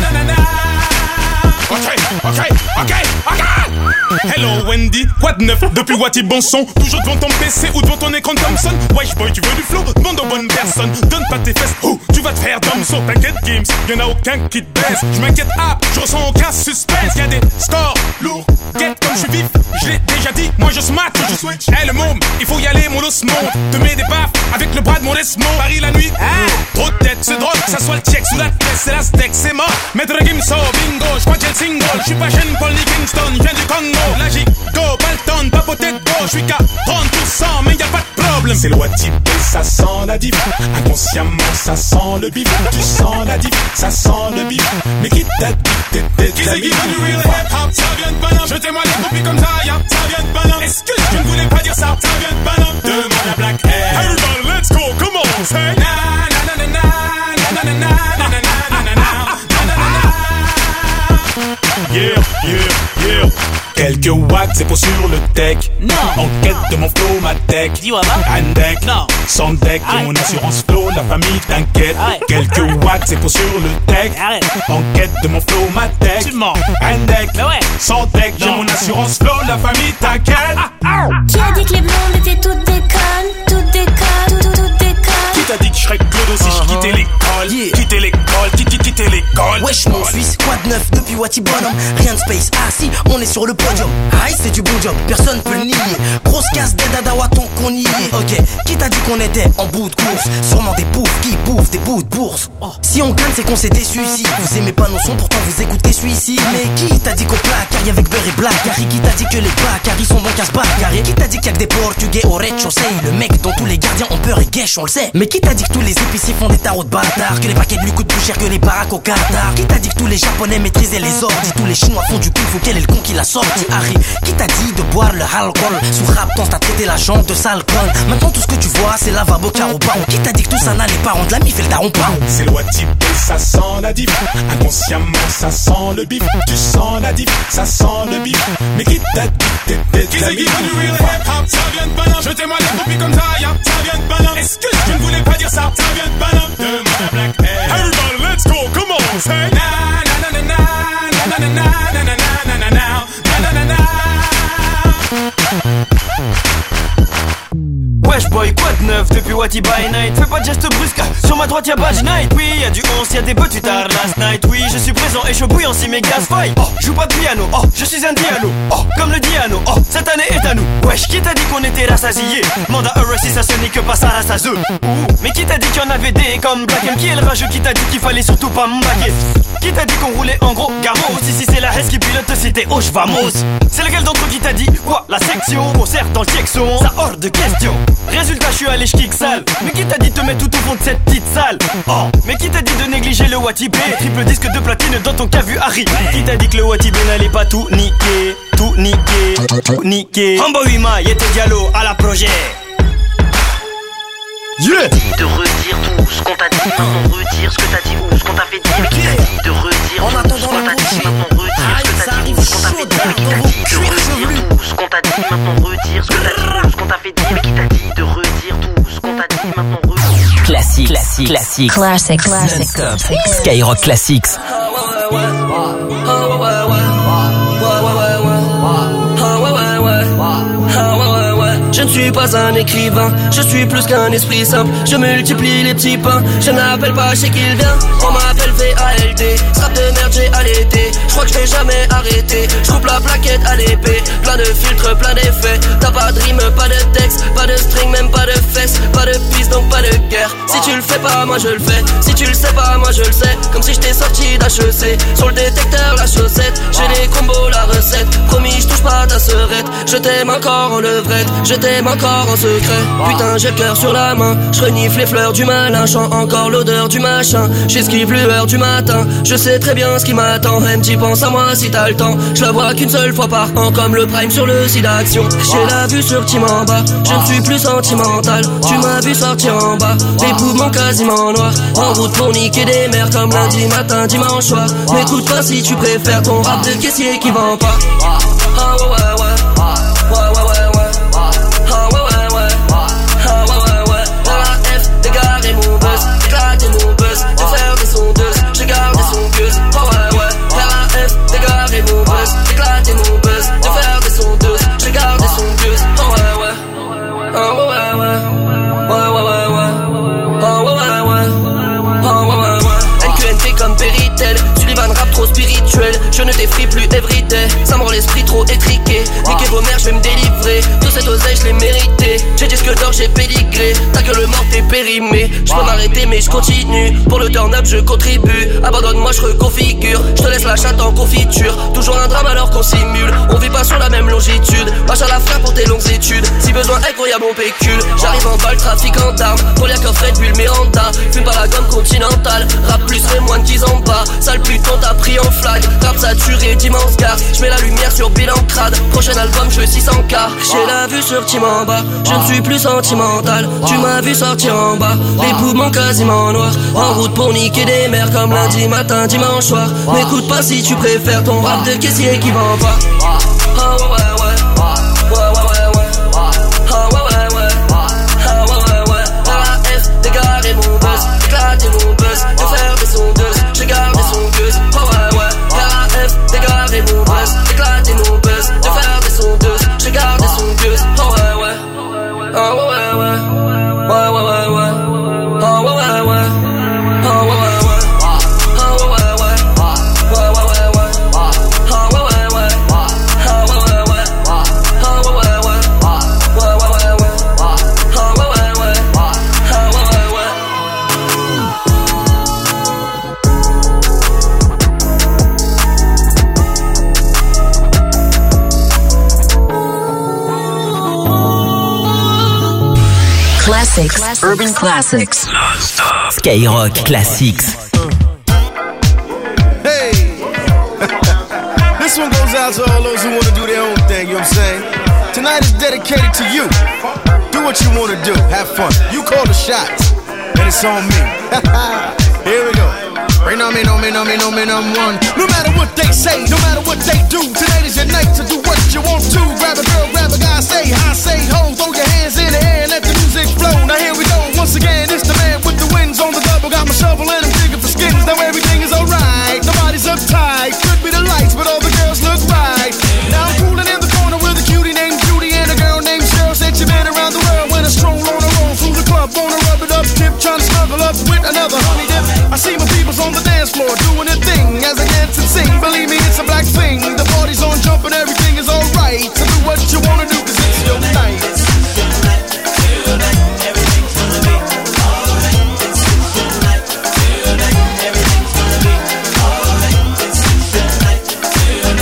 Ok, ok, ok, ok. Hello Wendy, quoi de neuf depuis Wati bon son? Toujours devant ton P C ou devant ton écran Thompson? Wesh boy, tu veux du flow? Demande aux bonnes personnes. Donne pas tes fesses, oh, tu vas te faire Thompson. T'inquiète Games, y'en a aucun qui te baisse. Je m'inquiète, ah, je ressens aucun suspense. Y'a des scores lourds, quête comme je suis vif. Je l'ai déjà dit, moi je smack, je switch. Eh hey, le môme, il faut y aller, mon os monte. Te mets des baffes avec le bras de mon Desmond. Paris la nuit, ah, trop de tête, c'est drôle. Que ça soit le check sous la tête, c'est la steak, c'est mort. Maître Gimso, bingo, j'crois que j'ai le single. J'suis pas Shane Paul ni Kingston, viens du Congo. La J, go, Balton, pas potet go. J'suis qu'à trente pour cent, mais y'a pas de problème. C'est loi type B, ça sent la diff. Inconsciemment, ça sent le bif. Tu sens la diff, ça sent le bif. Mais qui t'a dit que t'étais de la vie? Qui c'est qui veut du real hip-hop? Ça vient de Paname. Jetez-moi les copies comme ça, ya, ça vient de Paname. Est-ce que je ne voulais pas dire ça? Ça vient de Paname. Demande à Black Air. Everybody, let's go, come on, say. Na na na na na na na na na na na na na. Yeah, yeah, yeah. Quelques watts, c'est pour sur le tech. Non. En quête de mon flow, ma tech. Dis-moi va. Un deck. Non. Sans deck, j'ai mon assurance flow. La famille t'inquiète. Arrête. Quelques watts, c'est pour sur le tech. Arrête. En quête de mon flow, ma tech. Tu mens. Un deck. Mais ouais. Sans deck, j'ai mon assurance flow. La famille t'inquiète. Ah, ah. Qui a dit que les blondes étaient toutes des connes, toutes des connes, toutes, toutes des connes? Qui t'a dit que je serais Clodo si je quittais l'école? Yeah. Quitter l'école, qui qui quitter l'école? Wesh mon Suisse, quoi de neuf depuis Wati Bonhomme? Rien de space, ah si, on est sur le podium. Aïe c'est du bon job, personne peut le nier. Grosse casse d'aide à Dawaton qu'on y est. Ok, qui t'a dit qu'on était en bout de course? Sûrement des bouffes qui bouffent des bouts de bourse. Oh. Si on gagne c'est qu'on s'est déçu ici. Vous aimez pas nos sons, pourtant vous écoutez celui-ci. Mais qui t'a dit qu'au placard avec beurre et black? Harry, qui t'a dit que les bacarries sont bons qu'à se bagarrer? Qui t'a dit qu'il y a que des portugais au rez-de-chaussée? Le mec dont tous les gardiens ont peur et guèche, on le sait. Mais qui t'a dit que tous les épiciers font des tarots de bâtards? Que les paquets de lui coûtent plus cher que les baraques au Qatar? Qui t'a dit que tous les japonais maîtrisaient les ordres? Tous les chinois font du kung fu, quel est le con qui l'a sorti? Harry, qui t'a dit de boire le alcool? Sous rap, t'as traité la jambe de sale conne. Maintenant tout ce que tu vois c'est lavabo carreau baron. Qui t'a dit que tout ça n'allait pas rendre la mif et le daron pas? C'est loi type B, ça sent la diff. Inconsciemment, ça sent le bif. Tu sens la diff, ça sent le bif. Mais qui t'a dit que t'étais de la vie? Qui c'est qui veut du real hip-hop? Ça vient de Paname. Jetez-moi les copies comme ça, ya, ça vient de Paname. Est-ce que je ne voulais pas dire ça? Ça vient de Paname. Demande à Black Air. Everybody, let's go, come on, say. Na na na na na na na na na na na na na na na na. Wesh boy, quoi de neuf depuis Wati by night? Fais pas de geste brusque, sur ma droite y'a Badge Night. Oui, y'a du onze, y'a des beaux tutards last night. Oui, je suis présent et je bouillant si mes gaz faillent. Oh, joue pas de piano, oh, je suis un dialogue. Oh, comme le Diano, oh, cette année est à nous. Wesh, qui t'a dit qu'on était rassasiés? Manda Euro si ça ce n'est que pas ça rassaseux. Ouh, mais qui t'a dit qu'il y en avait des comme Black M? Qui est le rageux? Qui t'a dit qu'il fallait surtout pas m'embaquer? Qui t'a dit qu'on roulait en gros? Garo, si si c'est la Est-ce qu'il pilote c'était oh vamos? C'est lequel d'entre eux qui t'a dit quoi? La section, concert dans le Texon, ça hors de question. Résultat, je suis allé j'kick sale. Mais qui t'a dit de te mettre tout au fond de cette petite salle? Oh, mais qui t'a dit de négliger le Watibé? Triple disque de platine dans ton cas vu arriver. Qui t'a dit que le Watibé n'allait pas tout niquer? Tout niquer, tout niquer. Rambo Wima, y'a tes Diallo à la projet. Yeah. De redire tout ce qu'on t'a dit, maintenant retire ce que t'as dit ou ce qu'on t'a fait dire. Mais qui t'a dit de redire tout ce qu'on t'a dit, maintenant retire ce que t'as dit ou ce qu'on t'a fait dire. Mais qui t'a dit de redire tout ce qu'on t'a dit, maintenant retire ce que t'as dit ou ce qu'on t'a fait dire. Mais qui t'a dit de redire tout ce qu'on t'a dit, maintenant retire. Classique, classique, classique, classique, classique. Skyrock Classics. Je ne suis pas un écrivain, je suis plus qu'un esprit simple. Je multiplie les petits pains, je n'appelle pas chez qui il vient. On m'appelle V A L D, strap de merde j'ai allaité. Je crois que je vais jamais arrêter, je coupe la plaquette à l'épée. Plein de filtres, plein d'effets. T'as pas de rime, pas de texte, pas de string, même pas de fesses. Pas de piste donc pas de guerre. Si tu le fais pas, moi je le fais. Si tu le sais pas, moi je le sais. Comme si j'étais sorti d'H E C. Sur le détecteur la chaussette, j'ai les combos, la recette. Promis je touche pas ta serette. Je t'aime encore en levrette, je t'aime encore en secret. Putain j'ai le cœur sur la main, je renifle les fleurs du malin. Chant encore l'odeur du machin, j'esquive lueur du matin. Je sais très bien ce qui m'attend. M t'y penses à moi si t'as le temps. Je la vois qu'une seule fois par an, comme le prime sur le site d'action. J'ai la vue sur Tim en bas, je ne suis plus sentimental. Tu m'as vu sortir en bas, les poumons quasiment noirs. En route pour niquer des mères comme lundi matin, dimanche soir. M'écoute pas si tu préfères ton rap de caissier qui vend pas. Ah ouais ouais ouais, ouais ouais ouais ouais. Ah ouais ouais ouais, ah ouais ouais ouais. La F, dégarer mon buzz, éclater mon buzz, de faire des sondeuses, je garde des songueuses. Ah ouais ouais, la F, dégarer mon buzz, éclater mon buzz, de faire des sondeuses, je garde des songueuses. Ah ouais ouais, ah ouais ouais ouais, ouais ouais ouais ouais, ah ouais ouais ouais, ah ouais ouais ouais. N Q N T comme Péritel, Sullivan rap trop spirituel. Je ne t'effrie plus everyday, ça me rend l'esprit trop étriqué. Niquez vos mères, je vais me délivrer. Tout cette oseille, je l'ai mérité. J'ai disque d'or, j'ai pédigré. T'as que le mort, t'es périmé. Je peux m'arrêter, mais je continue. Pour le turn-up, je contribue. Abandonne-moi, je reconfigure. Je te laisse la chatte en confiture. Toujours un drame alors qu'on simule. On vit pas sur la même longitude. Marche à la frère pour tes longues études. Si besoin, incroyable, on pécule. J'arrive en balle, trafic en d'armes. Pour l'air coffret, bulle Miranda. Fume pas la gomme continentale. Rap plus, mais moins de dix ans pas. Sale pute, on t'a pris en flag. Rap saturé, d'immense garde. Je mets la lumière sur bilan crade. Prochain album, je veux six cents K. J'ai la vue sur Tim en bas, je ne suis plus sentimental. Tu m'as vu sortir en bas, les poumons quasiment noirs. En route pour niquer des mères comme lundi matin, dimanche soir. M'écoute pas si tu préfères ton rap de caissier qui vend pas. Ah ouais ouais ouais, ouais ouais ouais ouais. Ah ouais ouais ouais, ah ouais ouais ouais. La F, dégarer mon buzz, éclater mon buzz, de faire des sondeuses, je garde des songueuses. Ah ouais ouais, la F, dégarer mon buzz, éclater mon buzz, de faire des sondeuses, je garde des songueuses. Ah ouais ouais, ah ouais ouais ouais, ouais ouais ouais ouais, ah ouais ouais ouais, ah ouais ouais ouais, ah ouais ouais ouais, ouais ouais ouais ouais, ah ouais ouais ouais, ah ouais ouais ouais, ah ouais ouais ouais, ouais ouais ouais ouais, ah ouais ouais ouais, ah ouais ouais ouais. Classics, Urban Classics. Skyrock Classics. Hey! This one goes out to all those who want to do their own thing, you know what I'm saying? Tonight is dedicated to you. Do what you want to do, have fun. You call the shots, and it's on me. Here we go. Rain on me, no me, no me, no me, I'm one. No matter what they say, no matter what they do, tonight is your night to do what you want to. Grab a girl, grab a guy, say hi, say ho. Throw your hands in the air and let the music flow. Now here we go, once again, it's the man with the wins on the double. Got my shovel and I'm digging for skins. Now everything is alright, nobody's uptight. Could be the lights, but all the girls look right. Now I'm cooling in the corner with a cutie named Judy and a girl named Cheryl. Said she been around the world when I stroll on a roll through the club. Wanna rub it up, tip, trying to snuggle up with another honey dip. I see my peoples on the dance floor doing a thing as I dance and sing. Believe me, it's a black thing. The party's on, jumping, everything is alright. So do what you wanna do, cause it's your night. It's your night, your night, everything's gonna be alright. It's your night, your night, everything's gonna be alright. It's your night, your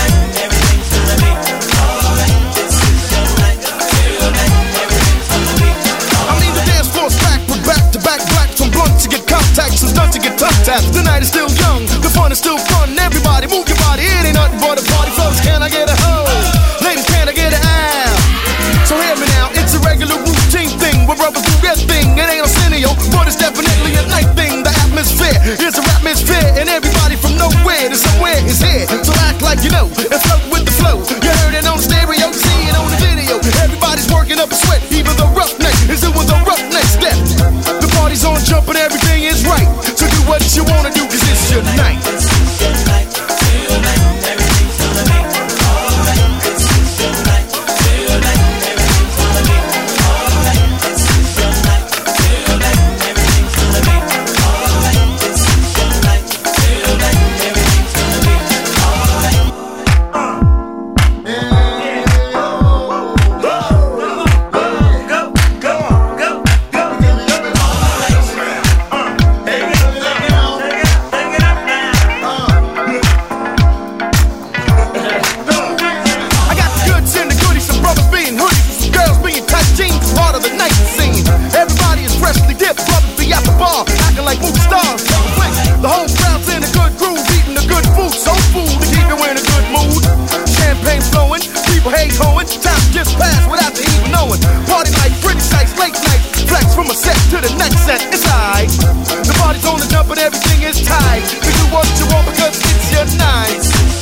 mood. Champagne flowing, people hate hoeing. Time just passed without they even knowing. Party night, pretty sights, late night. Flex from a set to the next set, it's alright. The party's on the jump and everything is tight. We do what you want because it's your night.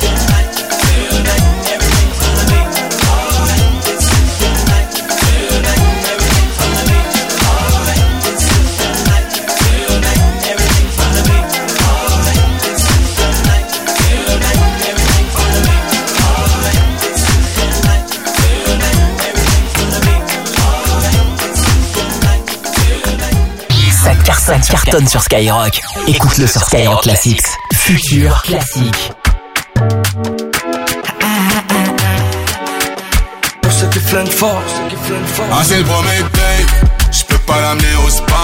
Ça cartonne sur Skyrock. Écoute-le sur Skyrock Classics. Futur classique. Pour ceux qui flânent fort, ceux qui flânent fort. Ah, c'est le premier date, j'peux pas l'amener au spa.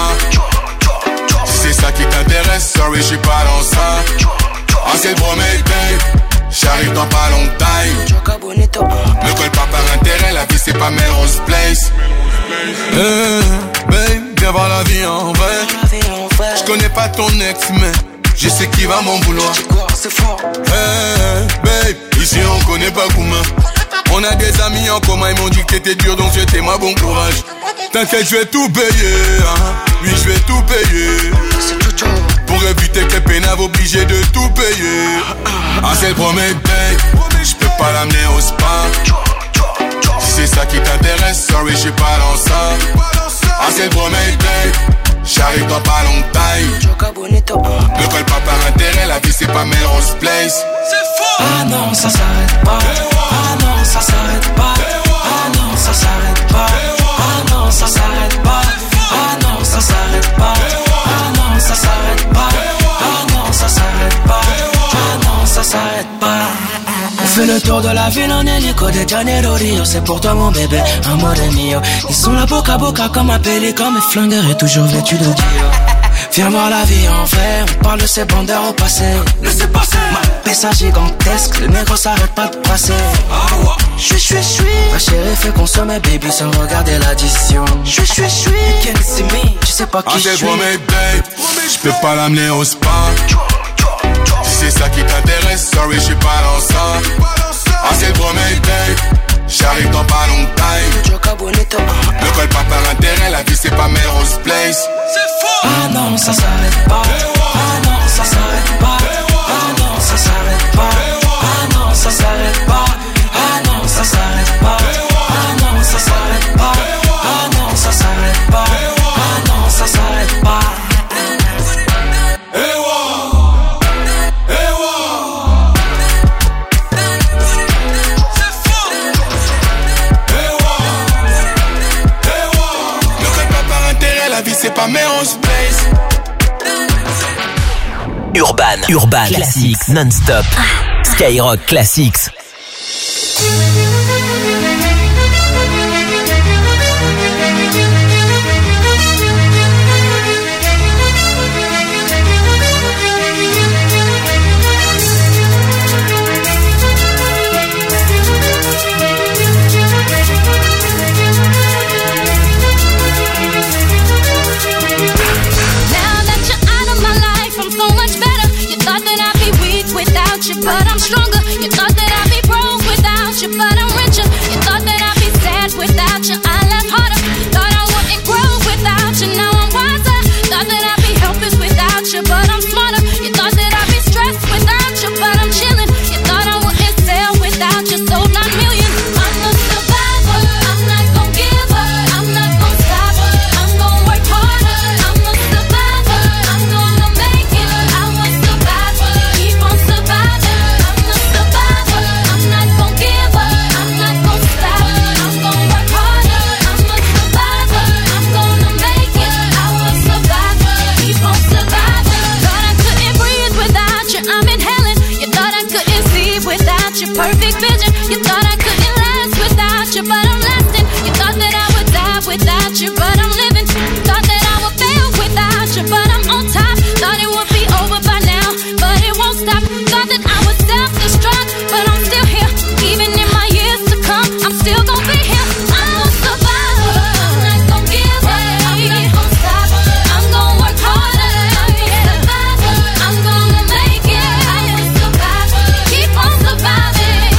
Si c'est ça qui t'intéresse, sorry, j'suis pas dans ça. Ah, c'est le premier date, j'arrive dans pas longtemps. Ne colle pas par intérêt, la vie c'est pas Melrose Place. Hey, babe, viens voir la vie en vrai. Je connais pas ton ex, mais je sais qui va m'en vouloir. Hey, babe, ici on connaît pas Gouma. On a des amis en commun, ils m'ont dit que t'étais dur, donc souhaitez-moi bon courage. T'inquiète, je vais tout payer, hein. Oui, je vais tout payer. Pour éviter que pénave obligé de tout payer. Ah, c'est le premier date, j'peux pas l'amener au spa. Si c'est ça qui t'intéresse, sorry, j'suis pas dans ça. Ah, c'est le premier date, j'arrive dans pas longtemps. Ne colle pas par intérêt, la vie c'est pas Melrose Place. Ah non, ça s'arrête pas. Ah non, ça s'arrête pas. Ah non, ça s'arrête pas. Ah non, ça s'arrête pas. Ah non, ça s'arrête pas. Ah non, ça s'arrête pas. Ah non, ça s'arrête pas. Ah non, ça s'arrête pas. On fait le tour de la ville en hélico de Janeiro Rio. C'est pour toi mon bébé, amore mio. Ils sont là boca à boca comme un pélican. Mes flingueurs est toujours vêtu de Dio. Viens voir la vie en vrai, on parle de ces bandeurs au passé. Laissez passer. Ma pessa gigantesque, le négro s'arrête pas de passer. J'suis, j'suis, j'suis. Ma chérie fait consommer baby sans regarder l'addition. J'suis, j'suis, j'suis. Can't see me, tu sais pas qui j'suis. Ah, c'est le premier date, j'peux pas l'amener au spa. Si c'est ça qui t'intéresse, sorry, j'suis pas dans ça. Ah, c'est le premier date, j'arrive dans pas longtemps. Ne colle pas par intérêt, la vie c'est pas Melrose Place. Ah non, ça s'arrête pas. Ah non, ça s'arrête pas. Ah non, ça s'arrête pas. Ah non, ça s'arrête pas. Ah non, ça s'arrête pas. Ah non, ça s'arrête pas. Ah non, ça s'arrête pas. Ah non, ça s'arrête pas. C'est pas Melrose Place. Urban, Urban Classics, non-stop. Skyrock Classics. But I'm stronger. You thought that I'd be broke without you, but I'm richer. You thought that I'd be sad without you, I laugh harder. Thought I wouldn't grow without you, now I'm wiser. Thought that I'd be helpless without you, but I'm smarter. You thought that I'd be stressed without you, but I'm chilling. You thought I wouldn't sell without you, sold nine million. I'm a survivor, I'm not gon' give up, I'm not gon' stop, I'm gon' work harder. I'm a survivor, I'm gonna make it. I was survivor, keep on surviving. Perfect vision. You thought I couldn't last without you, but I'm lasting. You thought that I would die without you, but I'm living. Thought that I would fail without you, but I'm on top. Thought it would be over by now, but it won't stop. Thought that I would self-destruct, but I'm still here. Even in my years to come, I'm still gonna be here. I'm a survivor. I'm not gonna give up. I'm not gonna stop. I'm gonna work harder. I'm a survivor. I'm gonna make it. I'm a survivor. Keep on surviving.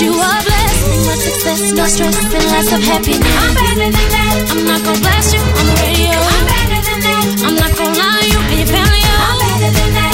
you are blessed. Much success, no stress, and lots of happiness. I'm better than that. I'm not gonna blast you on the radio. I'm better than that. I'm not gonna lie, you and your family. I'm better than that.